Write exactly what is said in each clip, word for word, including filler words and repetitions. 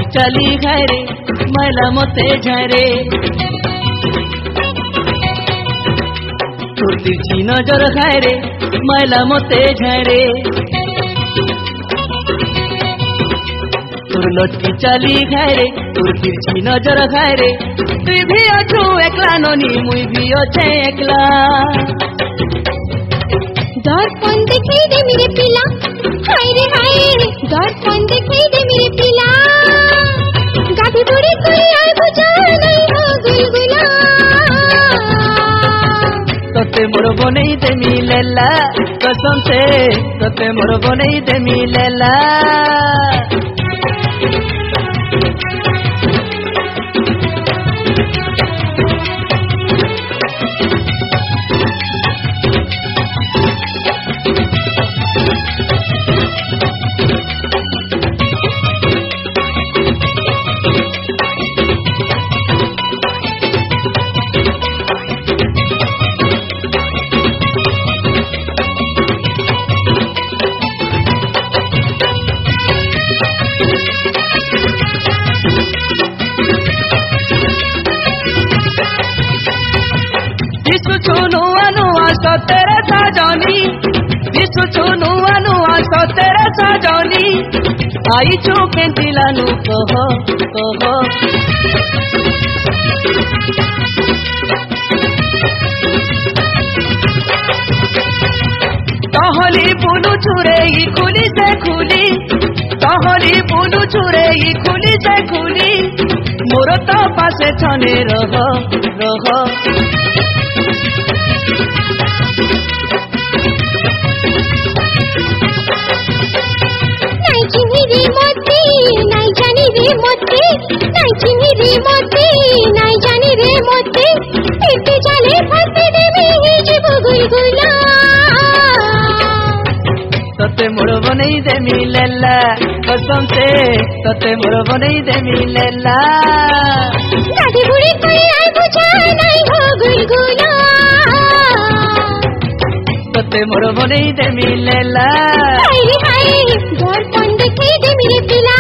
चाली घरे मैला मते झरे तोर तिरछी नजर घरे मैला मते झरे तोर लटकी चाली घरे तोर तिरछी नजर घरे तुई भी अछु एकला ननी मुई भी अछे एकला दर्पण दिखाई दे मेरे पिला हाय रे हाय रे दर्पण दिखाई दे मेरे पिला गाड़ी बुड़ी कोई आए बुझा नहीं हो गुलगुला तते मोर बनेई दे मिलेला कसम से तते मोर बनेई दे मिलेला तेरे साजनी विश्व छुनु अनुआ सो तेरे साजनी आई छु केंटिलानु कहो कहो तहली बुलु छुरे ई खुली से खुली तहली बुलु छुरे ई खुली से खुली मोर तो पासे छने रह रह रे मोती नहीं जानी रे मोती नहीं चिनी रे मोती नहीं जानी रे मोती इतने जाले फंसे दे में जीव गुलगुला तते मोर बनेई दे मिलेला कसम से तते मोर बनेई दे मिलेला गाड़ी बुड़ी कोई आए बुझा नहीं हो गुलगुला तते मोर बनेई दे मिलेला हाय रे हाय दर्पण दिखाई दे मेरे पिला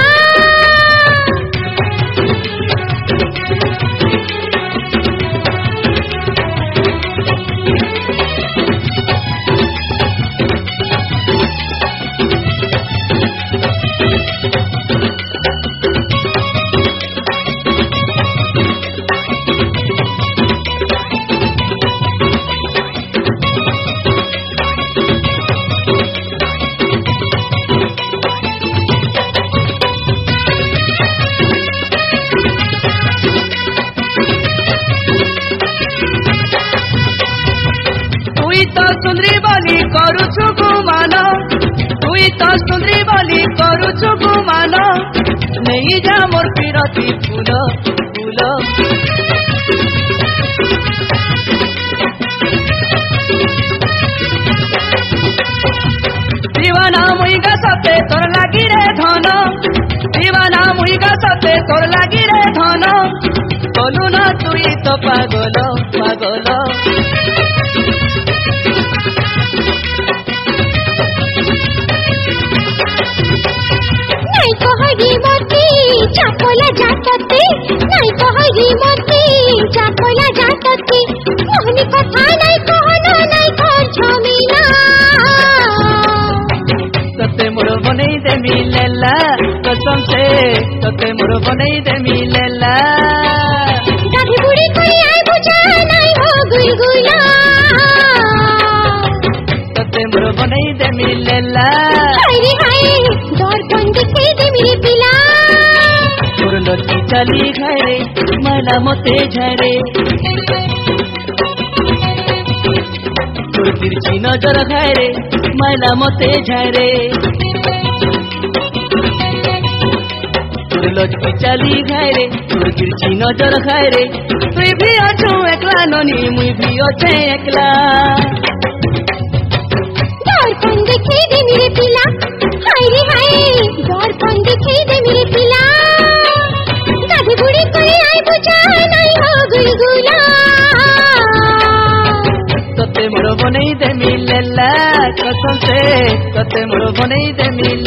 सुंदरी बोली करुछु गुमान तुई तो सुंदरी बोली करुछु गुमान नहीं जा मोर पिरती फूल फूल दीवाना मुईगा सते तोर लागी रे धन दीवाना मुईगा सते तोर लागी रे धन बोलू ना तुई तो पागल पागल कहरी मोती चापोला जातते नहीं कहरी मोती चापोला जातते मोहनी कथा नहीं कहना नहीं कौन झमेला तते मोर बनेई दे मिलेला कसम से तते मोर बनेई दे मिलेला गाड़ी बुड़ी कोई आए बुझा नहीं हो गुलगुला तते मोर बनेई दे मिलेला हाय रे हाय दर्पण दिखाई दे मेरे पिला तोर लटकी चाली घरे मैला मते झरे तोर तिरछी नजर घरे मैला मते झरे तोर लटकी चाली घरे तोर तिरछी नजर घरे तुई भी अछु एकला ननी मुई भी अछे एकला दर्पण दिखाई दे मेरे पिला हाय रे हाय दर्पण दिखाई दे मेरे पिला गाड़ी बुड़ी कोई आए बुझा नहीं हो गुलगुला तते मोर बनेई दे मिलेला कसम से तते मोर बनेई दे मिलेला।